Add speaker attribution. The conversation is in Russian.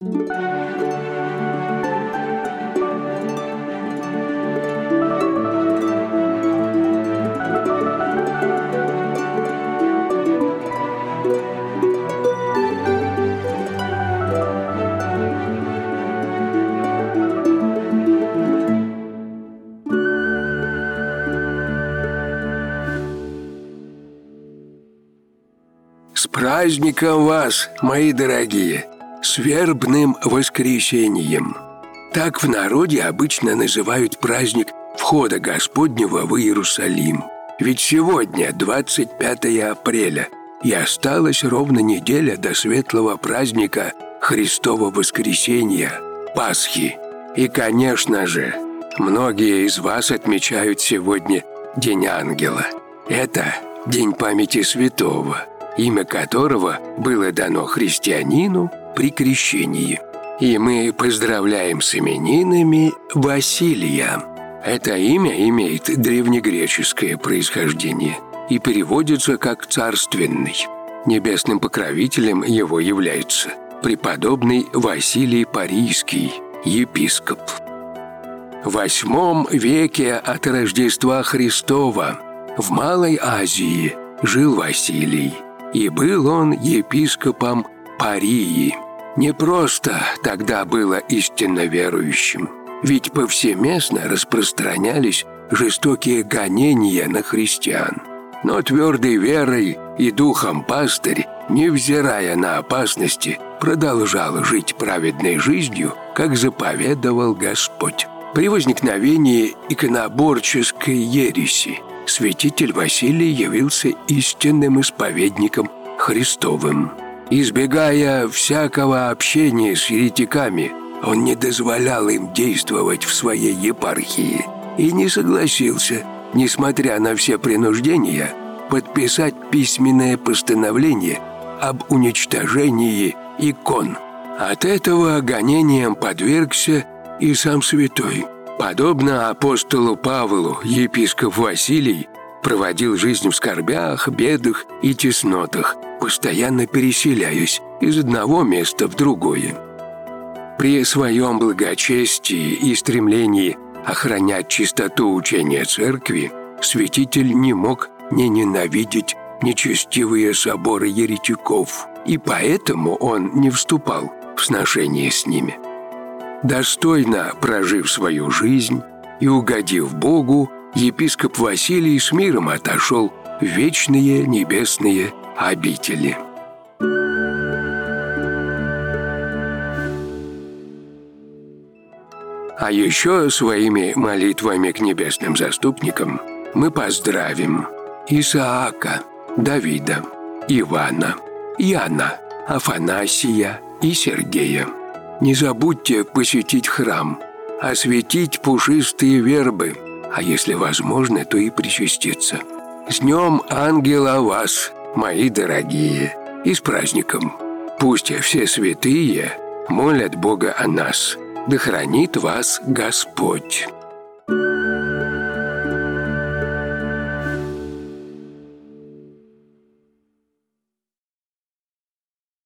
Speaker 1: С праздником вас, мои дорогие! С вербным воскресением! Так в народе обычно называют праздник входа Господнего в Иерусалим. Ведь сегодня 25 апреля, и осталась ровно неделя до светлого праздника Христова воскресения, Пасхи. И, конечно же, многие из вас отмечают сегодня День Ангела. Это День памяти святого, имя которого было дано христианину при крещении. И мы поздравляем с именинами Василия. Это имя имеет древнегреческое происхождение и переводится как «царственный». Небесным покровителем его является преподобный Василий Парийский, епископ. В VIII веке от Рождества Христова в Малой Азии жил Василий, и был он епископом Парии. Не просто тогда было истинно верующим, ведь повсеместно распространялись жестокие гонения на христиан. Но твердой верой и духом пастырь, невзирая на опасности, продолжал жить праведной жизнью, как заповедовал Господь. При возникновении иконоборческой ереси святитель Василий явился истинным исповедником Христовым. Избегая всякого общения с еретиками, он не дозволял им действовать в своей епархии и не согласился, несмотря на все принуждения, подписать письменное постановление об уничтожении икон. От этого гонениям подвергся и сам святой. Подобно апостолу Павлу, епископ Василий проводил жизнь в скорбях, бедах и теснотах, постоянно переселяясь из одного места в другое. При своем благочестии и стремлении охранять чистоту учения церкви святитель не мог не ненавидеть нечестивые соборы еретиков, и поэтому он не вступал в сношение с ними. Достойно прожив свою жизнь и угодив Богу, епископ Василий с миром отошел в вечные небесные обители. А еще своими молитвами к небесным заступникам мы поздравим Исаака, Давида, Ивана, Иоанна, Афанасия и Сергея. Не забудьте посетить храм, осветить пушистые вербы, а если возможно, то и причаститься. С Днем Ангела вас, мои дорогие, и с праздником! Пусть все святые молят Бога о нас, да хранит вас Господь.